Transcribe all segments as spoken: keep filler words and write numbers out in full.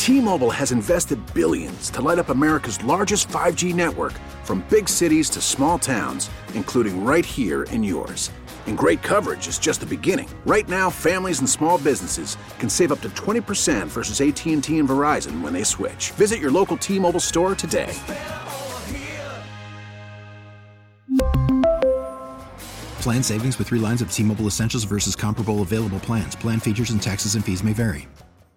T-Mobile has invested billions to light up America's largest five G network, from big cities to small towns, including right here in yours. And great coverage is just the beginning. Right now, families and small businesses can save up to twenty percent versus A T and T and Verizon when they switch. Visit your local T-Mobile store today. Plan savings with three lines of T-Mobile Essentials versus comparable available plans. Plan features and taxes and fees may vary.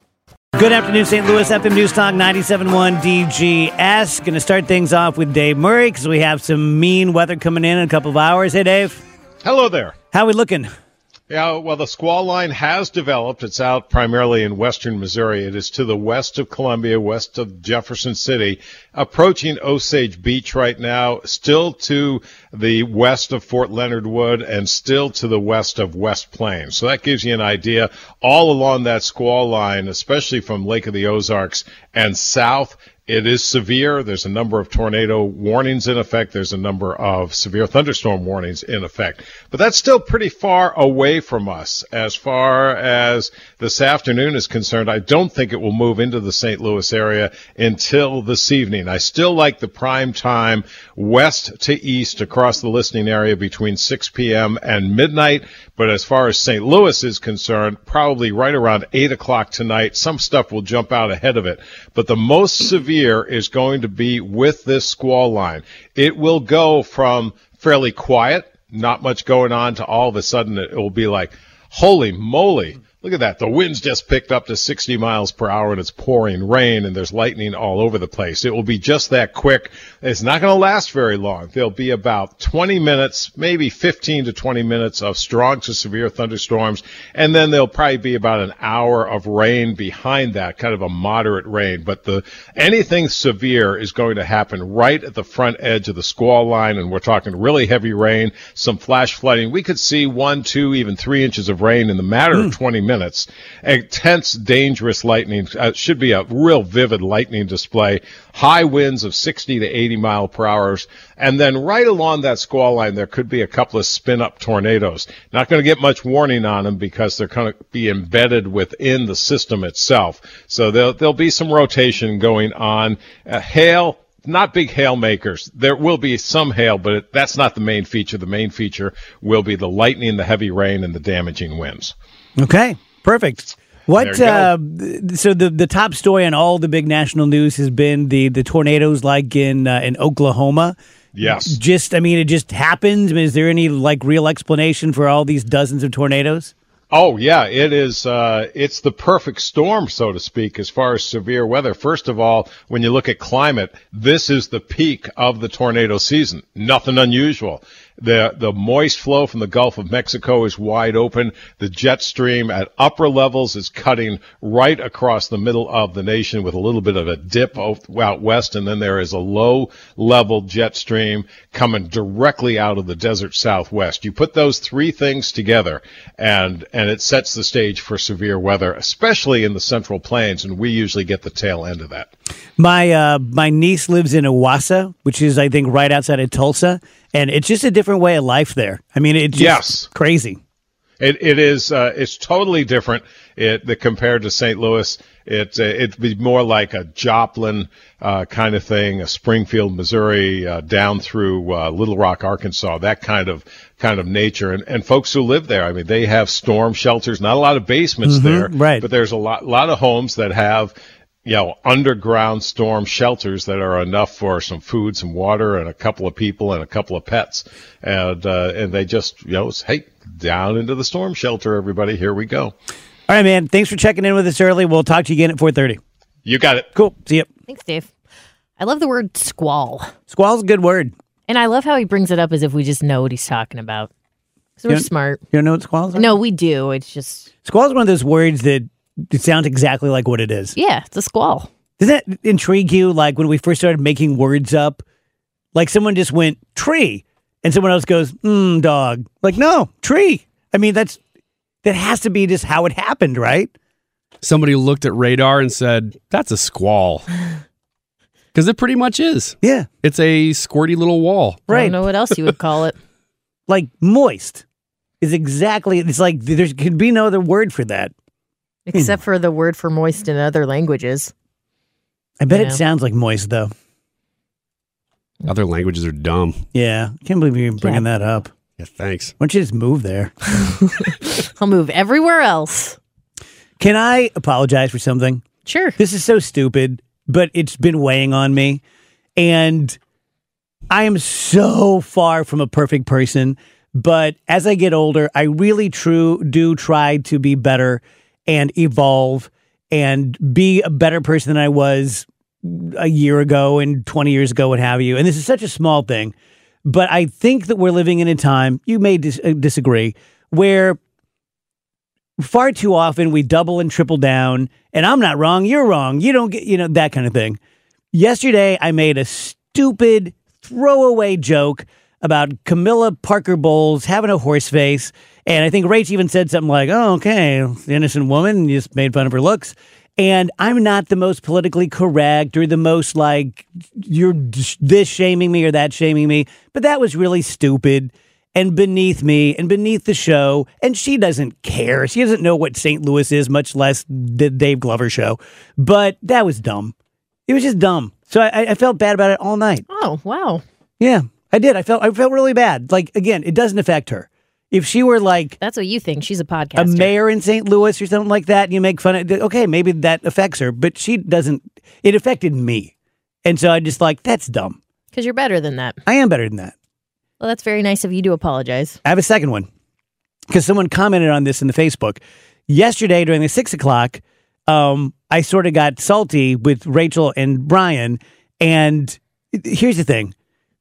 Good afternoon, Saint Louis. F M News Talk ninety-seven point one D G S. Going to start things off with Dave Murray because we have some mean weather coming in in a couple of hours. Hey, Dave. Hello there. How are we looking? Yeah, well, the squall line has developed. It's out primarily in western Missouri. It is to the west of Columbia, west of Jefferson City, approaching Osage Beach right now, still to the west of Fort Leonard Wood, and still to the west of West Plains. So that gives you an idea. All along that squall line, especially from Lake of the Ozarks and south, it is severe. There's a number of tornado warnings in effect. There's a number of severe thunderstorm warnings in effect. But that's still pretty far away from us. As far as this afternoon is concerned, I don't think it will move into the Saint Louis area until this evening. I still like the prime time west to east across the listening area between six p.m. and midnight. But as far as Saint Louis is concerned, probably right around eight o'clock tonight, some stuff will jump out ahead of it. But the most severe is going to be with this squall line. It will go from fairly quiet, not much going on, to all of a sudden it will be like, holy moly, look at that. The wind's just picked up to sixty miles per hour and it's pouring rain and there's lightning all over the place. It will be just that quick. It's not going to last very long. There'll be about twenty minutes, maybe fifteen to twenty minutes of strong to severe thunderstorms. And then there'll probably be about an hour of rain behind that, kind of a moderate rain. But the anything severe is going to happen right at the front edge of the squall line. And we're talking really heavy rain, some flash flooding. We could see one, two, even three inches of rain in the matter mm. of twenty minutes. Intense, dangerous lightning. Uh, should be a real vivid lightning display. High winds of sixty to eighty mile per hour. And then right along that squall line, there could be a couple of spin-up tornadoes. Not going to get much warning on them because they're going to be embedded within the system itself. So there'll, there'll be some rotation going on. Uh, hail. Not big hail makers. There will be some hail, but it, that's not the main feature. The main feature will be the lightning, the heavy rain, and the damaging winds. Okay, perfect. What? Uh, so the the top story on all the big national news has been the, the tornadoes, like in uh, in Oklahoma. Yes. Just, I mean, it just happens. I mean, is there any like real explanation for all these dozens of tornadoes? Oh, yeah, it is. Uh, it's the perfect storm, so to speak, as far as severe weather. First of all, when you look at climate, this is the peak of the tornado season. Nothing unusual. The the moist flow from the Gulf of Mexico is wide open. The jet stream at upper levels is cutting right across the middle of the nation with a little bit of a dip out west, and then there is a low-level jet stream coming directly out of the desert southwest. You put those three things together, and and it sets the stage for severe weather, especially in the Central Plains, and we usually get the tail end of that. My uh, my niece lives in Owasso, which is, I think, right outside of Tulsa. And it's just a different way of life there. I mean, it's just yes. crazy. It it is. Uh, it's totally different. It the, compared to Saint Louis. It uh, it'd be more like a Joplin uh, kind of thing, a Springfield, Missouri, uh, down through uh, Little Rock, Arkansas. That kind of kind of nature. And and folks who live there, I mean, they have storm shelters. Not a lot of basements mm-hmm, there, right? But there's a lot lot of homes that have, you know, underground storm shelters that are enough for some food, some water, and a couple of people and a couple of pets. And uh, and they just, you know, hey, down into the storm shelter, everybody. Here we go. All right, man. Thanks for checking in with us early. We'll talk to you again at four thirty. You got it. Cool. See you. Thanks, Dave. I love the word squall. Squall's a good word. And I love how he brings it up as if we just know what he's talking about. So we're you smart. You don't know what squalls are? No, we do. It's just... Squall's one of those words that it sounds exactly like what it is. Yeah, it's a squall. Does that intrigue you? Like when we first started making words up, like someone just went tree and someone else goes, mm, dog. Like, no, tree. I mean, that's that has to be just how it happened, right? Somebody looked at radar and said, that's a squall. Because it pretty much is. Yeah. It's a squirty little wall. Right. I don't know what else you would call it. Like moist is exactly, it's like there could be no other word for that. Except for the word for moist in other languages. I bet You it know? sounds like moist, though. Other languages are dumb. Yeah. Can't believe you're bringing that up. Yeah, thanks. Why don't you just move there? I'll move everywhere else. Can I apologize for something? Sure. This is so stupid, but it's been weighing on me. And I am so far from a perfect person. But as I get older, I really true do try to be better and evolve and be a better person than I was a year ago and twenty years ago, what have you. And this is such a small thing. But I think that we're living in a time, you may dis- uh, disagree, where far too often we double and triple down, and I'm not wrong, you're wrong, you don't get, you know, that kind of thing. Yesterday, I made a stupid throwaway joke about Camilla Parker Bowles having a horse face, and I think Rach even said something like, oh, okay, innocent woman, you just made fun of her looks. And I'm not the most politically correct or the most like, you're this shaming me or that shaming me. But that was really stupid and beneath me and beneath the show. And she doesn't care. She doesn't know what Saint Louis is, much less the Dave Glover show. But that was dumb. It was just dumb. So I, I felt bad about it all night. Oh, wow. Yeah, I did. I felt I felt really bad. Like, again, it doesn't affect her. If she were like That's what you think. She's a a podcaster. mayor in Saint Louis or something like that, and you make fun of it, okay, maybe that affects her, but she doesn't. It affected me. And so I just like, that's dumb. Because you're better than that. I am better than that. Well, that's very nice of you to apologize. I have a second one because someone commented on this in the Facebook. Yesterday during the six o'clock, um, I sort of got salty with Rachel and Brian. And here's the thing.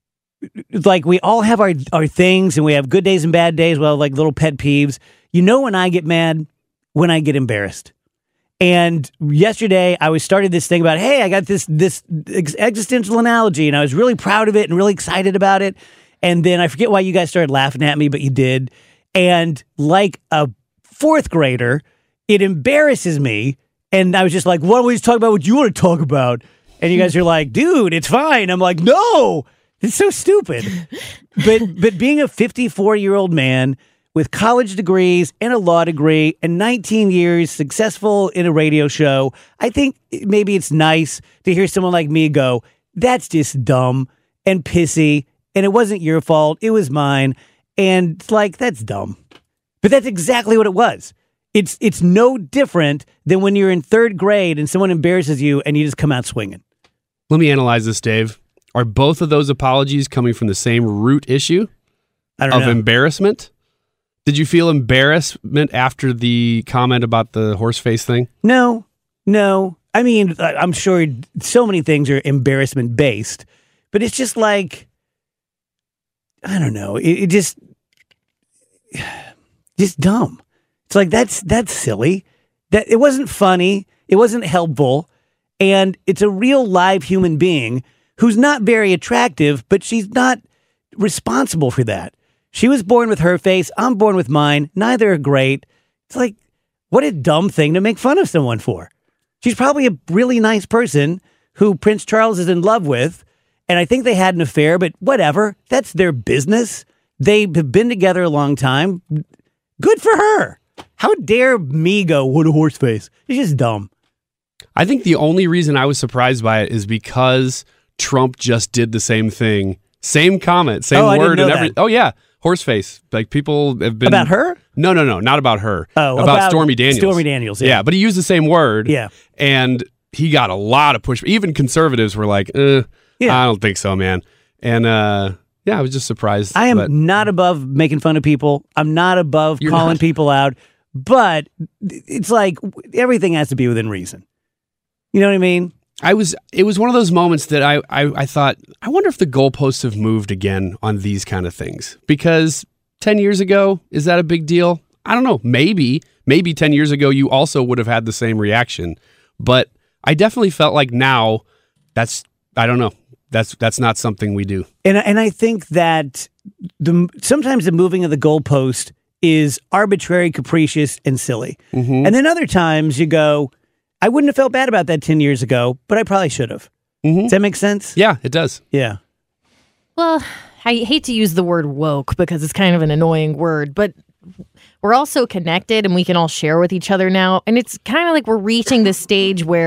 Like, we all have our, our things and we have good days and bad days. Well, like little pet peeves. You know when I get mad? When I get embarrassed. And yesterday I was started this thing about, hey, I got this this ex- existential analogy and I was really proud of it and really excited about it. And then I forget why you guys started laughing at me, but you did. And like a fourth grader, it embarrasses me. And I was just like, why don't we just talk about what you want to talk about? And you guys are like, dude, it's fine. I'm like, no. It's so stupid. but but being a fifty-four-year-old man with college degrees and a law degree and nineteen years successful in a radio show, I think maybe it's nice to hear someone like me go, that's just dumb and pissy, and it wasn't your fault, it was mine. And it's like, that's dumb. But that's exactly what it was. It's it's no different than when you're in third grade and someone embarrasses you and you just come out swinging. Let me analyze this, Dave. Are both of those apologies coming from the same root issue I don't of know. embarrassment? Did you feel embarrassment after the comment about the horse face thing? No, no. I mean, I- I'm sure so many things are embarrassment based, but it's just like, I don't know. It, it just, just dumb. It's like, that's, that's silly. That it wasn't funny. It wasn't helpful. And it's a real live human being who's not very attractive, but she's not responsible for that. She was born with her face. I'm born with mine. Neither are great. It's like, what a dumb thing to make fun of someone for. She's probably a really nice person who Prince Charles is in love with. And I think they had an affair, but whatever. That's their business. They have been together a long time. Good for her. How dare me go, what a horse face. It's just dumb. I think the only reason I was surprised by it is because Trump just did the same thing. Same comment, same Oh, I didn't word, know and everything. that. Oh, yeah. Horse face. Like, people have been. About her? No, no, no. Not about her. Oh, about, about Stormy Daniels. Stormy Daniels, yeah. Yeah, but he used the same word. Yeah. And he got a lot of push. Even conservatives were like, eh, Yeah. I don't think so, man. And, uh, yeah, I was just surprised. I am but- not above making fun of people. I'm not above You're calling not. people out. But it's like everything has to be within reason. You know what I mean? I was. It was one of those moments that I, I, I thought, I wonder if the goalposts have moved again on these kind of things. Because ten years ago, is that a big deal? I don't know. Maybe. Maybe ten years ago, you also would have had the same reaction. But I definitely felt like now, that's, I don't know. That's that's not something we do. And and I think that the sometimes the moving of the goalpost is arbitrary, capricious, and silly. Mm-hmm. And then other times you go, I wouldn't have felt bad about that ten years ago, but I probably should have. Mm-hmm. Does that make sense? Yeah, it does. Yeah. Well, I hate to use the word woke because it's kind of an annoying word, but we're all so connected and we can all share with each other now. And it's kind of like we're reaching this stage where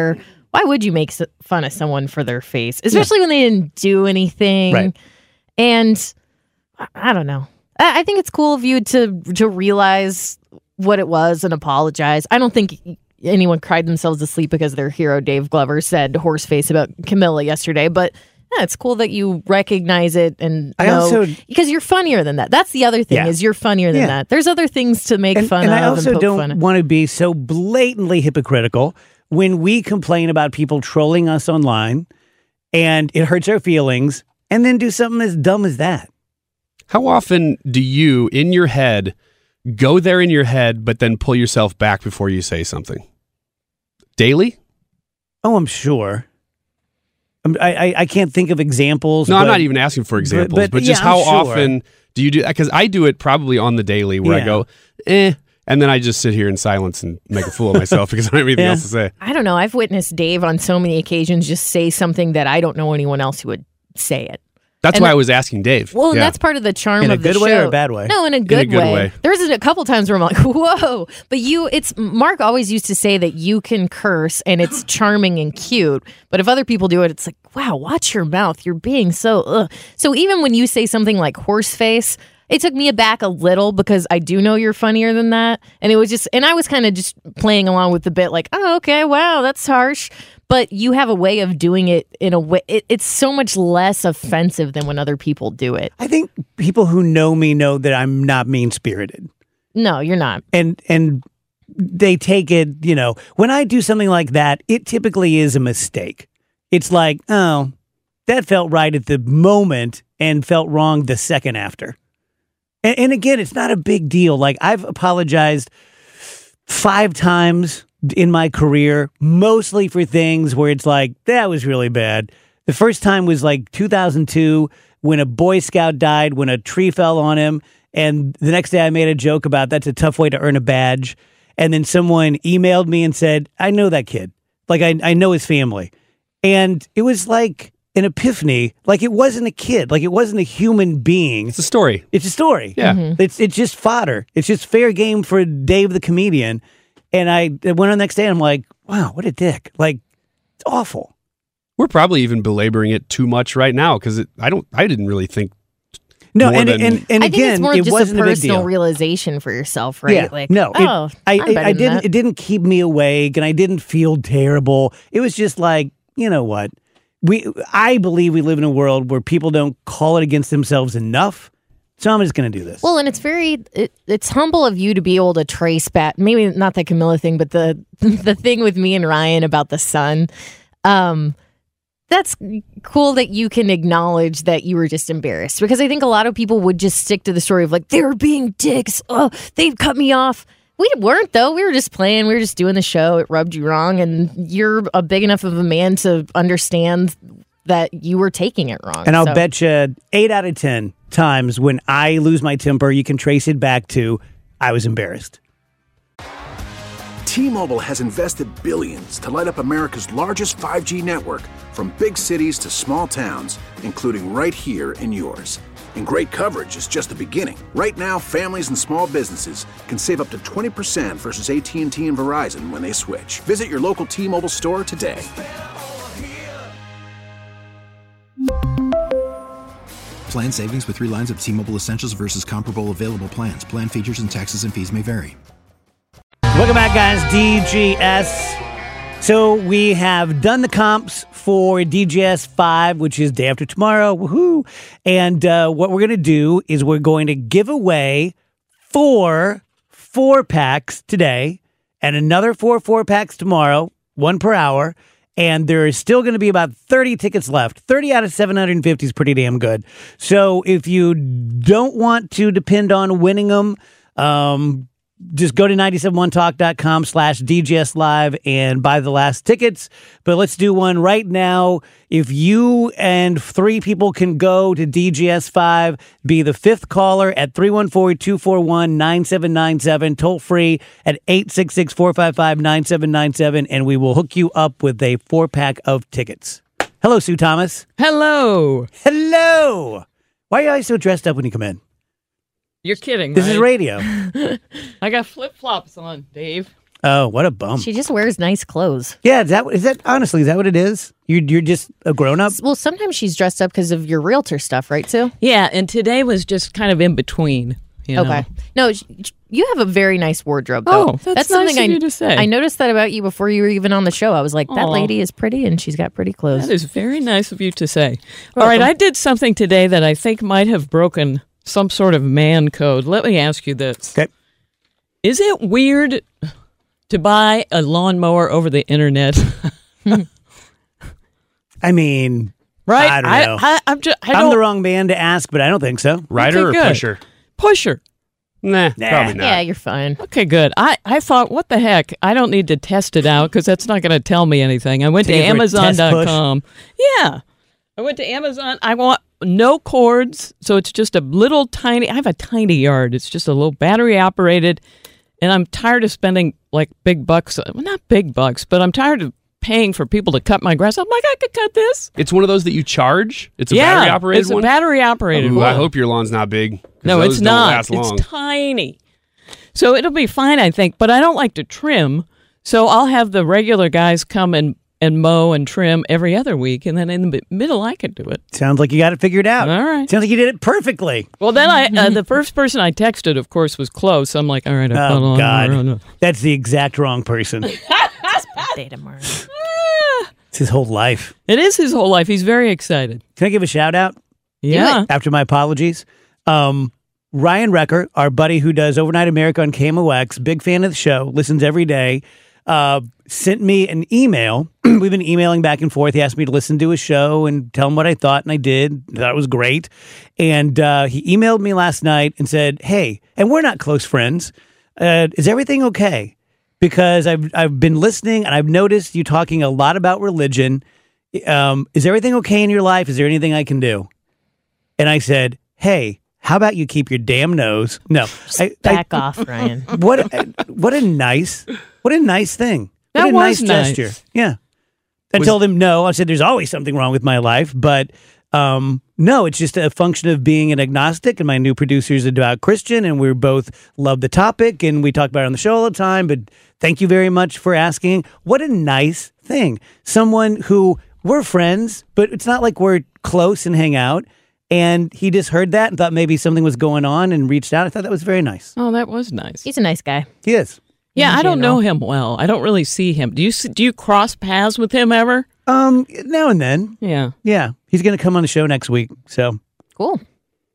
why would you make s- fun of someone for their face, especially yeah. when they didn't do anything? Right. And I, I don't know. I, I think it's cool of you to to realize what it was and apologize. I don't think anyone cried themselves to sleep because their hero Dave Glover said horseface about Camilla yesterday, but yeah, it's cool that you recognize it and I know, also, because you're funnier than that. That's the other thing yeah. is you're funnier than yeah. that. There's other things to make and, fun and of. I also and poke don't fun want to be so blatantly hypocritical when we complain about people trolling us online and it hurts our feelings and then do something as dumb as that. How often do you, in your head, go there in your head, but then pull yourself back before you say something? Daily? Oh, I'm sure. I'm, I, I I can't think of examples. No, but, I'm not even asking for examples, but, but, but just yeah, how I'm sure. often do you do that? Because I do it probably on the daily where Yeah. I go, eh, and then I just sit here in silence and make a fool of myself because I don't have anything Yeah. else to say. I don't know. I've witnessed Dave on so many occasions just say something that I don't know anyone else who would say it. That's And why that- I was asking Dave. Well, and yeah. that's part of the charm In a of the good show. way or a bad way? No, in a good, good way. way. There was a couple times where I'm like, whoa. But you, it's, Mark always used to say that you can curse and it's charming and cute. But if other people do it, it's like, wow, watch your mouth. You're being so, ugh. So even when you say something like horseface, it took me aback a little because I do know you're funnier than that. And it was just, and I was kind of just playing along with the bit like, oh, okay, wow, that's harsh. But you have a way of doing it in a way, it, it's so much less offensive than when other people do it. I think people who know me know that I'm not mean-spirited. No, you're not. And and they take it, you know, when I do something like that, it typically is a mistake. It's like, oh, that felt right at the moment and felt wrong the second after. And, and again, it's not a big deal. Like, I've apologized five times in my career, mostly for things where it's like, that was really bad. The first time was like two thousand two when a Boy Scout died, when a tree fell on him. And the next day I made a joke about that's a tough way to earn a badge. And then someone emailed me and said, I know that kid. Like, I, I know his family. And it was like an epiphany. Like, it wasn't a kid. Like, it wasn't a human being. It's a story. It's a story. Yeah. Mm-hmm. It's it's just fodder. It's just fair game for Dave the comedian. And I went on the next day and I'm like, wow, what a dick. Like, it's awful. We're probably even belaboring it too much right now because I don't. I didn't really think. No, more and, than- and, and I think again, it's more it just wasn't a a big personal deal. realization for yourself, right? Yeah, Like, no, it- oh, I, I'm I, better I than didn't. that. It didn't keep me awake, and I didn't feel terrible. It was just like, you know what? We, I believe we live in a world where people don't call it against themselves enough. So I'm just going to do this. Well, and it's very, it, it's humble of you to be able to trace back, maybe not the Camilla thing, but the the thing with me and Ryan about the sun. Um, that's cool that you can acknowledge that you were just embarrassed, because I think a lot of people would just stick to the story of like, they were being dicks. Oh, they cut me off. We weren't, though. We were just playing. We were just doing the show. It rubbed you wrong. And you're a big enough of a man to understand that you were taking it wrong. And I'll so. bet you eight out of ten times when I lose my temper, you can trace it back to I was embarrassed. T-Mobile has invested billions to light up America's largest five G network, from big cities to small towns, including right here in yours. And great coverage is just the beginning. Right now, families and small businesses can save up to twenty percent versus A T and T and Verizon when they switch. Visit your local T-Mobile store today. Plan savings with three lines of T-Mobile Essentials versus comparable available plans. Plan features and taxes and fees may vary. Welcome back, guys. D G S. So we have done the comps for D G S five, which is day after tomorrow. Woohoo! And uh, what we're going to do is we're going to give away four four packs today and another four four packs tomorrow, one per hour. And there is still going to be about thirty tickets left. thirty out of seven hundred fifty is pretty damn good. So if you don't want to depend on winning them, um, just go to nine seven one talk dot com slash D G S live and buy the last tickets. But let's do one right now. If you and three people can go to D G S five, be the fifth caller at three one four, two four one, nine seven nine seven, toll free at eight six six, four five five, nine seven nine seven, and we will hook you up with a four pack of tickets. Hello, Sue Thomas. Hello. Hello. Why are you always so dressed up when you come in? You're kidding. This right? is radio. I got flip flops on, Dave. Oh, what a bum. She just wears nice clothes. Yeah, is that, is that honestly, is that what it is? You're, you're just a grown-up? Well, sometimes she's dressed up because of your realtor stuff, right, Sue? Yeah, and today was just kind of in between. You know? Okay. No, sh- you have a very nice wardrobe, though. Oh, that's nice of I, you to say. I noticed that about you before you were even on the show. I was like, that Aw. lady is pretty, and she's got pretty clothes. That is very nice of you to say. All right, I did something today that I think might have broken some sort of man code. Let me ask you this. Okay. Is it weird to buy a lawnmower over the internet? I mean, Right? I don't know. I, I, am just, I I'm don't, the wrong man to ask, but I don't think so. Rider Okay, or good. pusher? Pusher. Nah, Nah. probably not. Yeah, you're fine. Okay, good. I, I thought, what the heck? I don't need to test it out because that's not going to tell me anything. I went Take to it for a Amazon test dot push. com. Yeah. I went to Amazon. I want no cords. So it's just a little tiny, I have a tiny yard. It's just a little battery operated. And I'm tired of spending like big bucks. Well, not big bucks, but I'm tired of paying for people to cut my grass. I'm like, I could cut this. It's one of those that you charge? It's a yeah, battery operated it's one? a battery operated Ooh, one. I hope your lawn's not big. 'cause No, those it's don't not. last long. It's tiny. So it'll be fine, I think. But I don't like to trim. So I'll have the regular guys come and, and mow and trim every other week. And then in the middle, I could do it. Sounds like you got it figured out. All right. Sounds like you did it perfectly. Well, then I uh, the first person I texted, of course, was close. I'm like, all right, I put Oh, on. God. That's the exact wrong person. Day tomorrow. It's his whole life. It is his whole life. He's very excited. Can I give a shout out? Yeah. After my apologies. Um, Ryan Recker, our buddy who does Overnight America on K M O X, big fan of the show, listens every day, uh, sent me an email. We've been emailing back and forth. He asked me to listen to his show and tell him what I thought, and I did. I thought it was great. And uh, he emailed me last night and said, hey, and we're not close friends. Uh, is everything okay? Because I've I've been listening and I've noticed you talking a lot about religion. Um, is everything okay in your life? Is there anything I can do? And I said, hey, how about you keep your damn nose? No, I, Back I, off, Ryan. What a, what a nice what a nice thing. What That a was nice nice. gesture. Yeah. I told him no. I said there's always something wrong with my life, but um, no, it's just a function of being an agnostic. And my new producer is a devout Christian, and we both love the topic, and we talk about it on the show all the time. But thank you very much for asking. What a nice thing. Someone who we're friends, but it's not like we're close and hang out. And he just heard that and thought maybe something was going on and reached out. I thought that was very nice. Oh, that was nice. He's a nice guy. He is. Yeah, in I don't general. know him well. I don't really see him. Do you s- do you cross paths with him ever? Um, now and then. Yeah. Yeah. He's going to come on the show next week. So, Cool.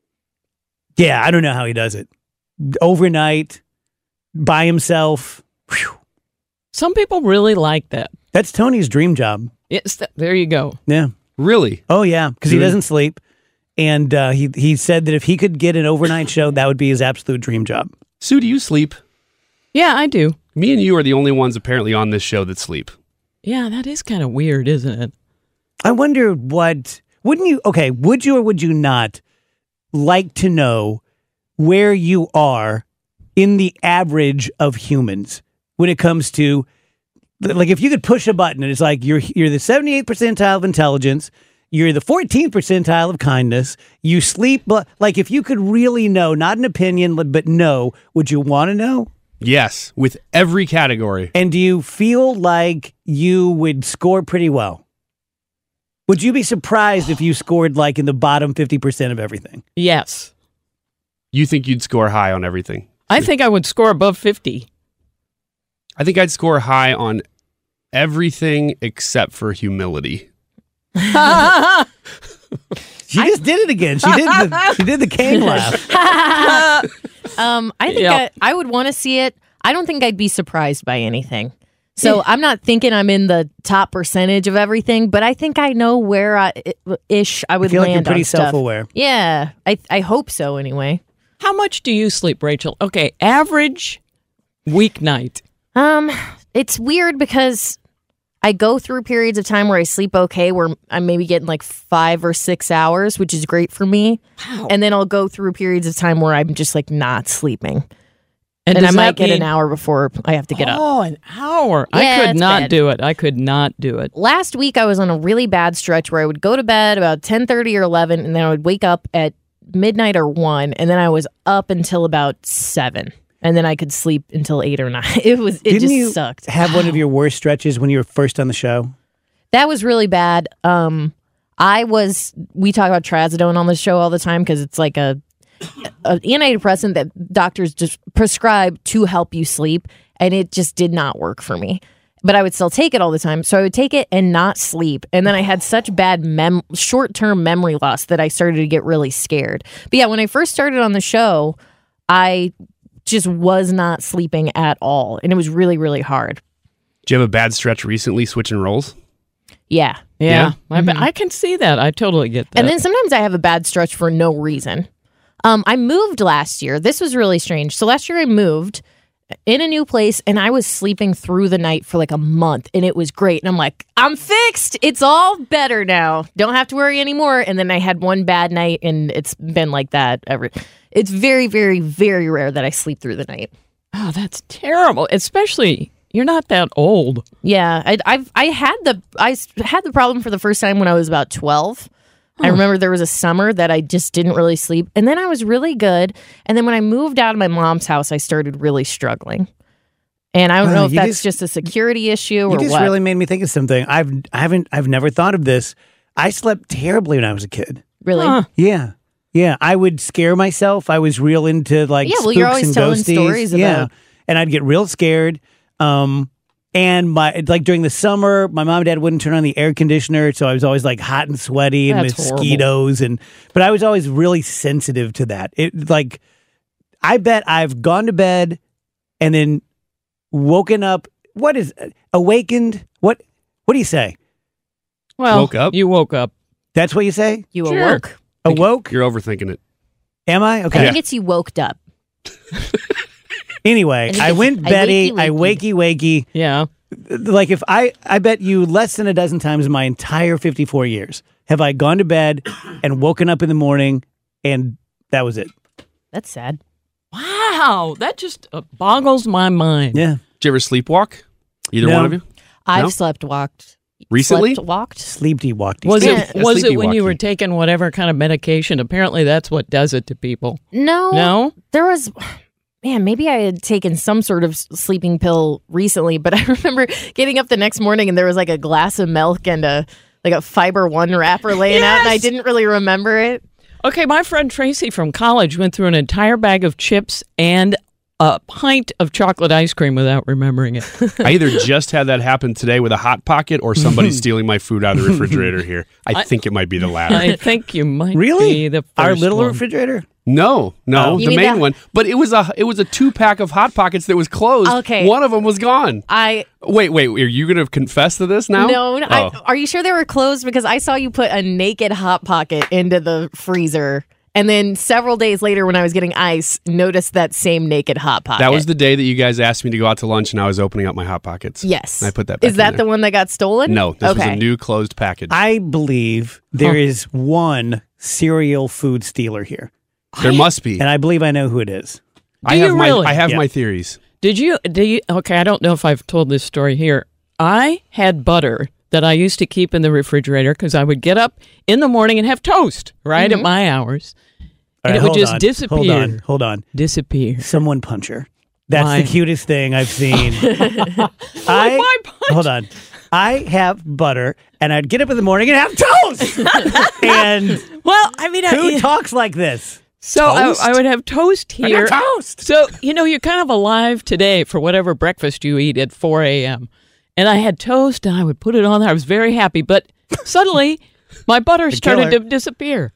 yeah, I don't know how he does it. Overnight, by himself. Whew. Some people really like that. That's Tony's dream job. It's th- there you go. Yeah. Really? Oh, yeah. Because he Good. doesn't sleep. And uh, he, he said that if he could get an overnight show, that would be his absolute dream job. Sue, do you sleep? Yeah, I do. Me and you are the only ones apparently on this show that sleep. Yeah, that is kind of weird, isn't it? I wonder what, wouldn't you, okay, would you or would you not like to know where you are in the average of humans when it comes to, like, if you could push a button and it's like you're you're the seventy-eighth percentile of intelligence, you're the fourteenth percentile of kindness, you sleep, but like if you could really know, not an opinion, but know, would you want to know? Yes, with every category. And do you feel like you would score pretty well? Would you be surprised if you scored like in the bottom fifty percent of everything? Yes. You think you'd score high on everything? I think I would score above fifty. I think I'd score high on everything except for humility. She just did it again. She did the, she did the cane laugh. Um, I think Yeah. I, I would want to see it. I don't think I'd be surprised by anything. So I'm not thinking I'm in the top percentage of everything, but I think I know where I ish I would I feel like land you're pretty on stuff. self-aware. Yeah, I I hope so anyway. How much do you sleep, Rachel? Okay, average weeknight. Um, it's weird because I go through periods of time where I sleep okay, where I'm maybe getting like five or six hours, which is great for me. Wow. And then I'll go through periods of time where I'm just like not sleeping. And, And I does might that get mean- an hour before I have to get up. Oh, an hour. Yeah, I could it's not bad. do it. I could not do it. Last week I was on a really bad stretch where I would go to bed about ten thirty or eleven, and then I would wake up at midnight or one, and then I was up until about seven. and then I could sleep until eight or nine. It was it Didn't just you sucked. have one of your worst stretches when you were first on the show? That was really bad. Um, I was. We talk about trazodone on the show all the time because it's like a, a antidepressant that doctors just prescribe to help you sleep, and it just did not work for me. But I would still take it all the time. So I would take it and not sleep. And then I had such bad mem- short-term memory loss that I started to get really scared. But yeah, when I first started on the show, I just was not sleeping at all. And it was really, really hard. Did you have a bad stretch recently switching roles? Yeah. Yeah, Yeah. I, bet- I can see that. I totally get that. And then sometimes I have a bad stretch for no reason. Um, I moved last year. This was really strange. So last year I moved in a new place and I was sleeping through the night for like a month and it was great. And I'm like, I'm fixed. It's all better now. Don't have to worry anymore. And then I had one bad night and it's been like that ever. It's very, very, very rare that I sleep through the night. oh, that's terrible. Especially you're not that old. Yeah, I, I've I had the I s- had the problem for the first time when I was about twelve. I remember there was a summer that I just didn't really sleep, and then I was really good. And then when I moved out of my mom's house, I started really struggling. And I don't Wow, know if you that's just- just, a security issue You or just what. really made me think of something. I've I haven't I've never thought of this. I slept terribly when I was a kid. really? Huh. Yeah. Yeah. I would scare myself. I was real into like Yeah, well, you're spooks always and telling ghosties. stories Yeah. about- And I'd get real scared. Um and my like during the summer, my mom and dad wouldn't turn on the air conditioner, so I was always like hot and sweaty and That's horrible. mosquitoes and but I was always really sensitive to that. It like I bet I've gone to bed and then woken up. What is awakened? What what do you say? Well, Woke up? You woke up. That's what you say? You Sure. awoke? Awoke? You're overthinking it. Am I? I Okay. think it's you woked up. Anyway, I think I it's- went I Betty. wakey I wakey wakey. Yeah. Like if I, I bet you less than a dozen times in my entire fifty-four years have I gone to bed and woken up in the morning and that was it. That's sad. Wow, that just uh, boggles my mind. Yeah. Did you ever sleepwalk? Either No. one of you? I've No? slept walked. Recently? Slept walked. Sleepy walked. Was Yeah. it was Sleepy it when you were walkie. taking whatever kind of medication? Apparently, that's what does it to people. No. No? There was, man, maybe I had taken some sort of s- sleeping pill recently, but I remember getting up the next morning and there was like a glass of milk and a like a Fiber One wrapper laying out, and I Yes! didn't really remember it. Okay, my friend Tracy from college went through an entire bag of chips and a pint of chocolate ice cream without remembering it. I either just had that happen today with a Hot Pocket or somebody stealing my food out of the refrigerator here. I, I- think it might be the latter. I think you might Really? be the first Our little one. refrigerator? no, no, Oh. You the mean main that- one. But it was a it was a two pack of Hot Pockets that was closed. Okay. One of them was gone. I Wait, wait. Are you going to confess to this now? no, no I, Oh. are you sure they were closed? Because I saw you put a naked Hot Pocket into the freezer, and then several days later, when I was getting ice, noticed that same naked Hot Pocket. That was the day that you guys asked me to go out to lunch, and I was opening up my Hot Pockets. yes. And I put that back Is that in the there. one that got stolen? No, this was okay. a new closed package. I believe there is one serial food stealer here. there must be. And I believe I know who it is. I Do have you my really? I have Yeah. my theories. Did you? Do you? Okay, I don't know if I've told this story here. I had butter that I used to keep in the refrigerator because I would get up in the morning and have toast right Mm-hmm. at my hours, All and right, it would hold just on. disappear. Hold on. Hold on. Disappear. Someone punch her. That's Why? the cutest thing I've seen. I why punch? hold on. I have butter, and I'd get up in the morning and have toast. and Well, I mean, who I, talks like this? so I, Toast? I would have toast I here. got toast. So, you know, you're kind of alive today for whatever breakfast you eat at four a.m. And I had toast and I would put it on there. I was very happy. But suddenly, my butter started killer. to disappear.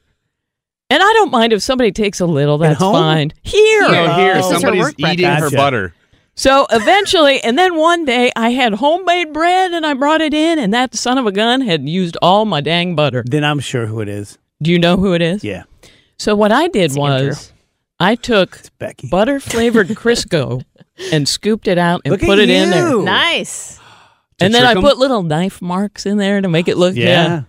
And I don't mind if somebody takes a little. That's home? fine. Here. No, here, Oh. This is her somebody's work eating her breakfast. butter. So eventually, and then one day I had homemade bread and I brought it in, and that son of a gun had used all my dang butter. Then I'm sure who it is. Do you know who it is? Yeah, So what I did It's Andrew. was I took it's Becky. butter flavored Crisco and scooped it out and Look at put it in there. you. Nice. To And then trick I 'em? put little knife marks in there to make it look Yeah. yeah.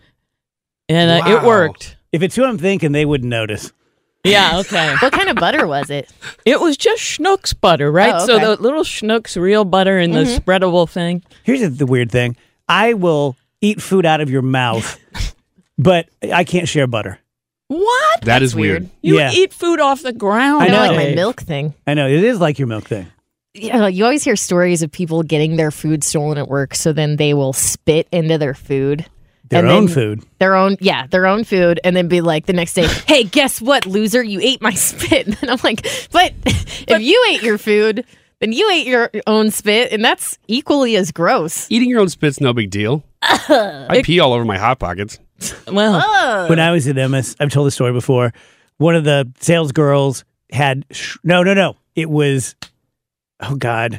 And uh, it Wow. worked. If it's who I'm thinking, they wouldn't notice. Yeah, okay. What kind of butter was it? It was just Schnucks butter, right? Oh, So okay. the little Schnucks real butter in the spreadable thing. Here's the- the weird thing: I will eat food out of your mouth, but I can't share butter. What? That is weird. weird. You Yeah. eat food off the ground. I Kind of know. like my milk thing. I know, it is like your milk thing. You know, you always hear stories of people getting their food stolen at work, so then they will spit into their food. Their and own then- food. Their own, yeah, their own food, and then be like the next day, hey, guess what, loser? You ate my spit. And I'm like, but if you ate your food, then you ate your own spit, and that's equally as gross. Eating your own spit's no big deal. I pee all over my Hot Pockets. Well, When I was at M S, I've told the story before. One of the sales girls had sh- no, no, no. It was oh god,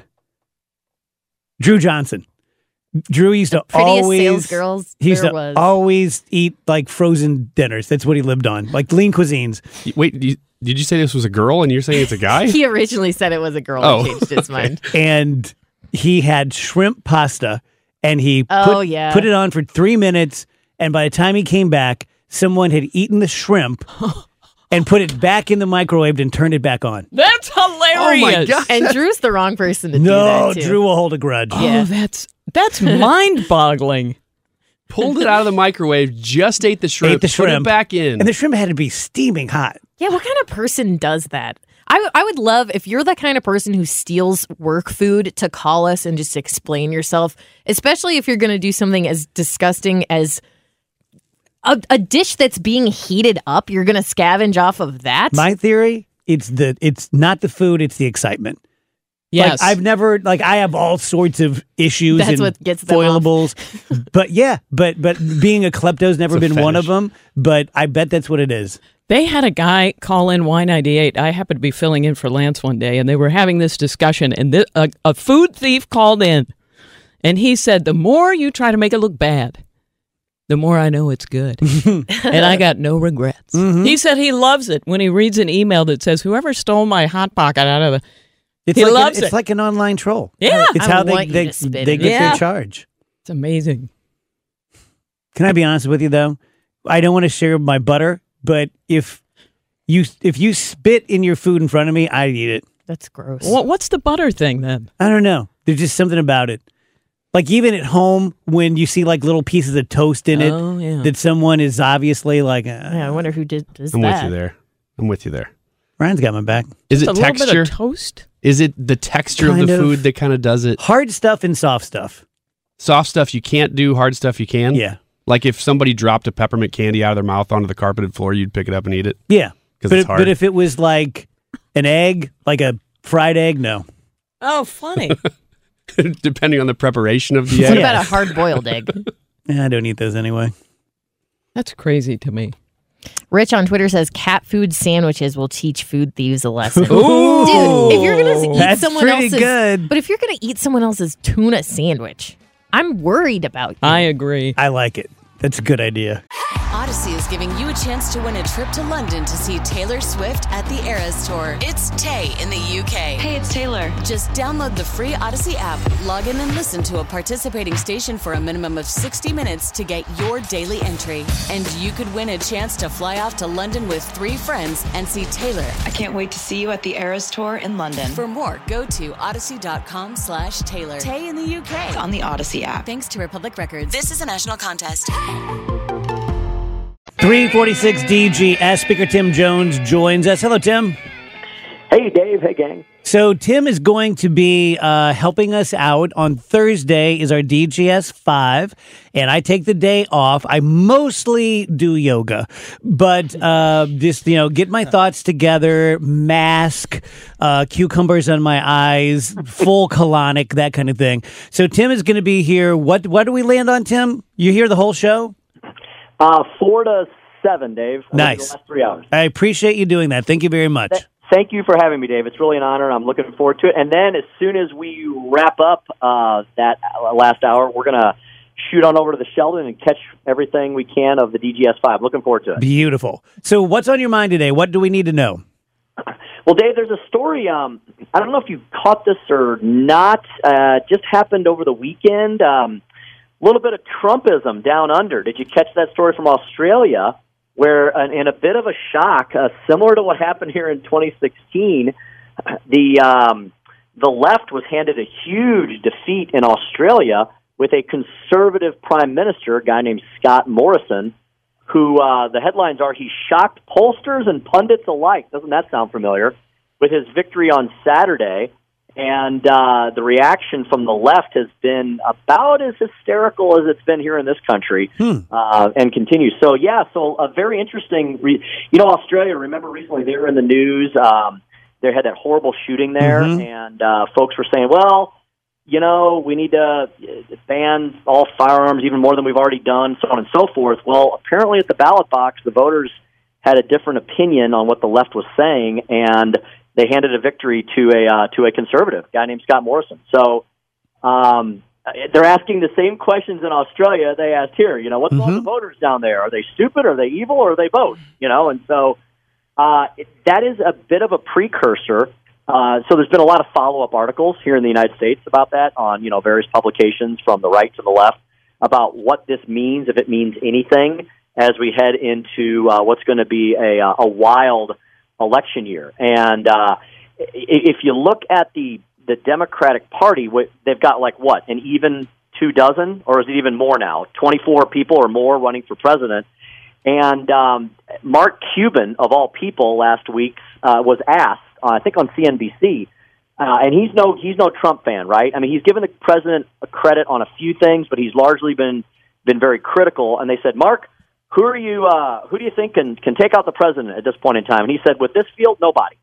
Drew Johnson. Drew used to Prettiest always sales girls He used there to was. always eat like frozen dinners. That's what he lived on, like lean cuisines. Wait, you, did you say this was a girl and you're saying it's a guy? He originally said it was a girl Oh, and changed his mind. And he had shrimp pasta, and he Oh, put, yeah. put it on for three minutes. And by the time he came back, someone had eaten the shrimp and put it back in the microwave and turned it back on. that's hilarious. Oh my God. And Drew's the wrong person to do No, that, too. Drew will hold a grudge. Yeah. Oh, that's that's mind-boggling. Pulled it out of the microwave, just ate the shrimp, Ate the put shrimp. it back in. And the shrimp had to be steaming hot. Yeah, what kind of person does that? I, w- I would love if you're the kind of person who steals work food to call us and just explain yourself, especially if you're going to do something as disgusting as a, a dish that's being heated up. You're going to scavenge off of that. My theory, it's the it's not the food, it's the excitement. Yes. Like, I've never like I have all sorts of issues That's and what gets them off. foilables. But yeah, but but being a klepto's never It's a been one of fetish. them, but I bet that's what it is. They had a guy call in Y ninety-eight. I happened to be filling in for Lance one day, and they were having this discussion, and th- a, a food thief called in, and he said, the more you try to make it look bad, the more I know it's good. And I got no regrets. He said he loves it when he reads an email that says, whoever stole my Hot Pocket out of the... It's He like loves an, it's it. like an online troll. Yeah. It's I how they want you they, to spit they in get it. Yeah. their charge. It's amazing. Can I be honest with you though? I don't want to share my butter, but if you if you spit in your food in front of me, I'd eat it. That's gross. What, what's the butter thing then? I don't know. There's just something about it. Like even at home, when you see like little pieces of toast in it, Oh, yeah. that someone is obviously like, uh, Yeah, I wonder who did does I'm that. with you there. I'm with you there. Ryan's got my back. Is a it little bit texture? of toast? Is it the texture of Kind the of. food that kind of does it? Hard stuff and soft stuff. Soft stuff you can't do, hard stuff you can? Yeah. Like if somebody dropped a peppermint candy out of their mouth onto the carpeted floor, you'd pick it up and eat it? Yeah. 'Cause But, it's if- hard. but if it was like an egg, like a fried egg, no. Oh, funny. Depending on the preparation of the What egg. about a hard boiled egg? Eh, I don't eat those anyway. That's crazy to me. Rich on Twitter says cat food sandwiches will teach food thieves a lesson. Ooh. Dude, if you're gonna eat That's someone pretty else's, good. but if you're gonna eat someone else's tuna sandwich, I'm worried about you. I agree. I like it. That's a good idea. Odyssey is giving you a chance to win a trip to London to see Taylor Swift at the Eras Tour. It's Tay in the U K. Hey, it's Taylor. Just download the free Odyssey app, log in and listen to a participating station for a minimum of sixty minutes to get your daily entry. And you could win a chance to fly off to London with three friends and see Taylor. I can't wait to see you at the Eras Tour in London. For more, go to odyssey.com slash Taylor. Tay in the U K. On the Odyssey app. Thanks to Republic Records. This is a national contest. three forty-six D G S. Speaker Tim Jones joins us. Hello, Tim. Hey, Dave. Hey, gang. So Tim is going to be uh, helping us out on Thursday is our D G S five, and I take the day off. I mostly do yoga, but uh, just, you know, get my thoughts together, mask, uh, cucumbers on my eyes, full colonic, that kind of thing. So Tim is going to be here. What, what do we land on, Tim? You hear the whole show? Uh, four to seven, Dave. I Nice. think The last three hours. I appreciate you doing that. Thank you very much. Thank you for having me, Dave. It's really an honor. I'm looking forward to it. And then as soon as we wrap up uh, that last hour, we're going to shoot on over to the Sheldon and catch everything we can of the D G S five. Looking forward to it. Beautiful. So what's on your mind today? What do we need to know? Well, Dave, there's a story. Um, I don't know if you caught this or not. Uh, just happened over the weekend. Um, a little bit of Trumpism down under. Did you catch that story from Australia? Where, uh, in a bit of a shock, uh, similar to what happened here in twenty sixteen, the um, the left was handed a huge defeat in Australia with a conservative prime minister, a guy named Scott Morrison, who uh, the headlines are he shocked pollsters and pundits alike. Doesn't that sound familiar? With his victory on Saturday. And uh, the reaction from the left has been about as hysterical as it's been here in this country, hmm. uh, and continues. So, yeah, so a very interesting, re- you know, Australia, remember recently they were in the news. Um, they had that horrible shooting there, mm-hmm. and uh, folks were saying, well, you know, we need to ban all firearms even more than we've already done, so on and so forth. Well, apparently at the ballot box, the voters had a different opinion on what the left was saying, and they handed a victory to a uh, to a conservative guy named Scott Morrison. So um, they're asking the same questions in Australia they asked here. You know, what's mm-hmm. going on with the voters down there? Are they stupid? Are they evil? Or are they both? You know, and so uh, it, that is a bit of a precursor. Uh, so there's been a lot of follow-up articles here in the United States about that on, you know, various publications from the right to the left about what this means, if it means anything, as we head into uh, what's going to be a, a wild election year. And uh, if you look at the, the Democratic Party, they've got like what, an even two dozen, or is it even more now? twenty-four people or more running for president. And um, Mark Cuban, of all people, last week uh, was asked, uh, I think on C N B C, uh, and he's no he's no Trump fan, right? I mean, he's given the president a credit on a few things, but he's largely been been very critical. And they said, Mark, Who are you? Uh, who do you think can, can take out the president at this point in time? And he said, with this field, nobody.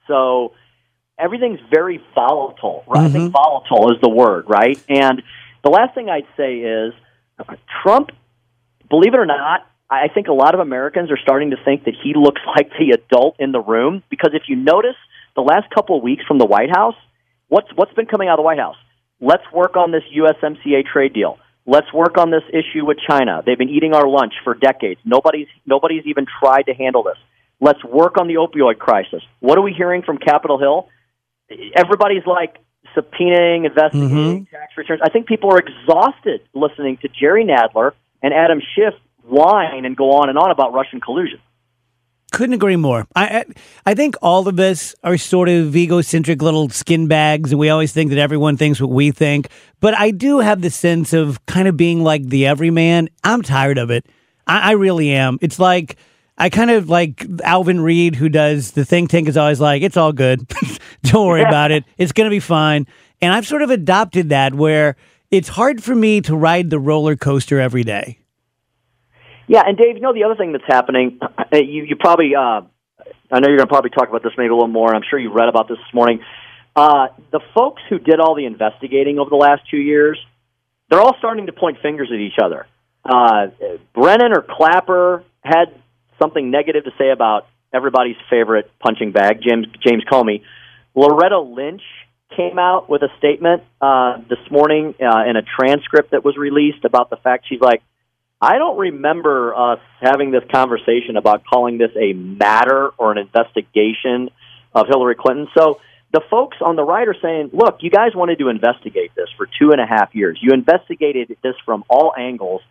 So everything's very volatile. Right? Mm-hmm. I think volatile is the word, right? And the last thing I'd say is Trump, believe it or not, I think a lot of Americans are starting to think that he looks like the adult in the room, because if you notice the last couple of weeks from the White House, what's what's been coming out of the White House? Let's work on this U S M C A trade deal. Let's work on this issue with China. They've been eating our lunch for decades. Nobody's nobody's even tried to handle this. Let's work on the opioid crisis. What are we hearing from Capitol Hill? Everybody's like subpoenaing, investigating, mm-hmm. tax returns. I think people are exhausted listening to Jerry Nadler and Adam Schiff whine and go on and on about Russian collusion. Couldn't agree more. I I think all of us are sort of egocentric little skin bags, and we always think that everyone thinks what we think. But I do have the sense of kind of being like the everyman. I'm tired of it. I, I really am. It's like, I kind of like Alvin Reed, who does the think tank, is always like, it's all good. Don't worry about it. It's going to be fine. And I've sort of adopted that, where it's hard for me to ride the roller coaster every day. Yeah, and Dave, you know the other thing that's happening, you, you probably, uh, I know you're going to probably talk about this maybe a little more, I'm sure you read about this this morning. Uh, the folks who did all the investigating over the last two years, they're all starting to point fingers at each other. Uh, Brennan or Clapper had something negative to say about everybody's favorite punching bag, James, James Comey. Loretta Lynch came out with a statement uh, this morning uh, in a transcript that was released about the fact, she's like, I don't remember us having this conversation about calling this a matter or an investigation of Hillary Clinton. So the folks on the right are saying, look, you guys wanted to investigate this for two and a half years. You investigated this from all angles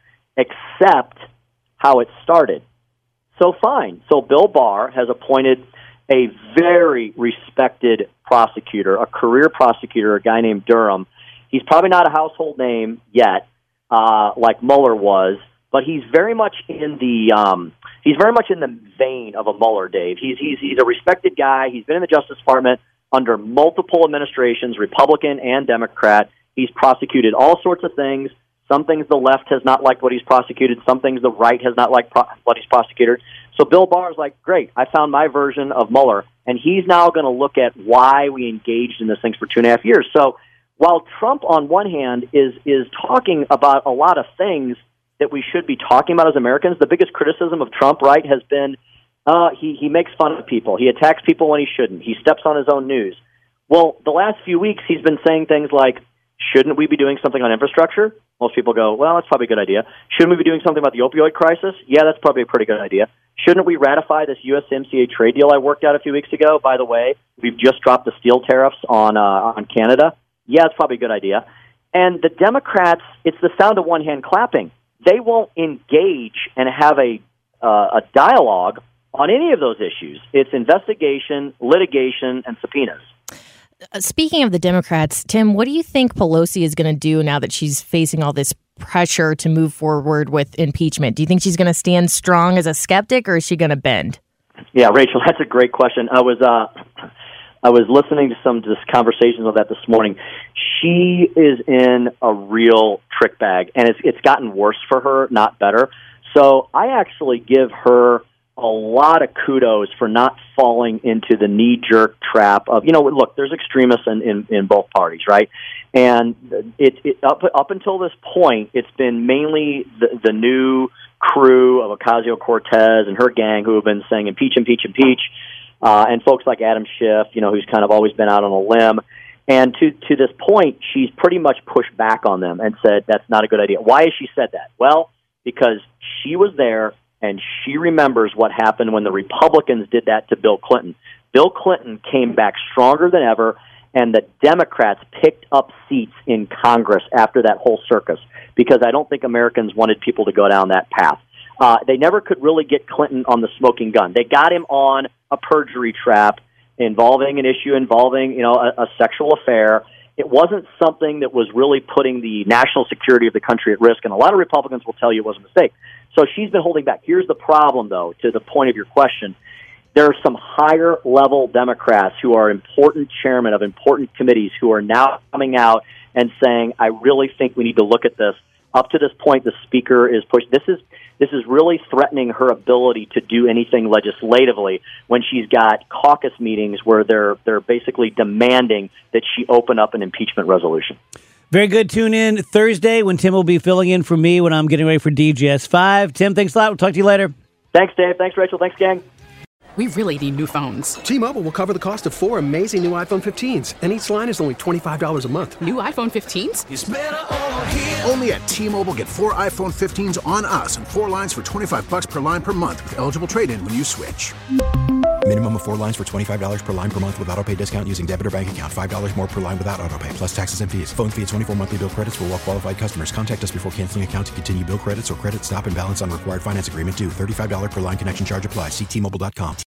except how it started. So fine. So Bill Barr has appointed a very respected prosecutor, a career prosecutor, a guy named Durham. He's probably not a household name yet, uh, like Mueller was. But he's very much in the um, he's very much in the vein of a Mueller, Dave. He's he's he's a respected guy. He's been in the Justice Department under multiple administrations, Republican and Democrat. He's prosecuted all sorts of things. Some things the left has not liked what he's prosecuted. Some things the right has not liked pro- what he's prosecuted. So Bill Barr is like, great, I found my version of Mueller, and he's now going to look at why we engaged in this thing for two and a half years. So while Trump, on one hand, is is talking about a lot of things that we should be talking about as Americans, the biggest criticism of Trump, right, has been uh, he, he makes fun of people. He attacks people when he shouldn't. He steps on his own news. Well, the last few weeks, he's been saying things like, shouldn't we be doing something on infrastructure? Most people go, well, that's probably a good idea. Shouldn't we be doing something about the opioid crisis? Yeah, that's probably a pretty good idea. Shouldn't we ratify this U S M C A trade deal I worked out a few weeks ago? By the way, we've just dropped the steel tariffs on uh, on Canada. Yeah, that's probably a good idea. And the Democrats, it's the sound of one hand clapping. They won't engage and have a uh, a dialogue on any of those issues. It's investigation, litigation, and subpoenas. Speaking of the Democrats, Tim, what do you think Pelosi is going to do now that she's facing all this pressure to move forward with impeachment? Do you think she's going to stand strong as a skeptic, or is she going to bend? Yeah, Rachel, that's a great question. I was uh, I was listening to some just conversations of that this morning. She is in a real trick bag, and it's it's gotten worse for her, not better. So I actually give her a lot of kudos for not falling into the knee-jerk trap of, you know, look, there's extremists in, in, in both parties, right? And it, it up up until this point, it's been mainly the, the new crew of Ocasio-Cortez and her gang who have been saying impeach, impeach, impeach, uh, and folks like Adam Schiff, you know, who's kind of always been out on a limb. And to to this point, she's pretty much pushed back on them and said that's not a good idea. Why has she said that? Well, because she was there, and she remembers what happened when the Republicans did that to Bill Clinton. Bill Clinton came back stronger than ever, and the Democrats picked up seats in Congress after that whole circus, because I don't think Americans wanted people to go down that path. Uh, they never could really get Clinton on the smoking gun. They got him on a perjury trap involving an issue involving, you know, a, a sexual affair. It wasn't something that was really putting the national security of the country at risk, and a lot of Republicans will tell you it was a mistake. So she's been holding back. Here's the problem, though, to the point of your question. There are some higher-level Democrats who are important chairmen of important committees who are now coming out and saying, I really think we need to look at this. Up to this point, the Speaker is pushed. This is this is really threatening her ability to do anything legislatively when she's got caucus meetings where they're they're basically demanding that she open up an impeachment resolution. Very good. Tune in Thursday when Tim will be filling in for me when I'm getting ready for D G S five. Tim, thanks a lot. We'll talk to you later. Thanks, Dave. Thanks, Rachel. Thanks, gang. We really need new phones. T-Mobile will cover the cost of four amazing new iPhone fifteens, and each line is only twenty-five dollars a month. New iPhone fifteens? It's better over here. Only at T-Mobile, get four iPhone fifteens on us and four lines for twenty-five bucks per line per month with eligible trade-in when you switch. Minimum of four lines for twenty-five dollars per line per month with auto pay discount using debit or bank account. five dollars more per line without auto pay, plus taxes and fees. Phone fee at twenty-four monthly bill credits for well-qualified customers. Contact us before canceling account to continue bill credits or credit stop and balance on required finance agreement due. thirty-five dollars per line connection charge applies. See T Mobile dot com.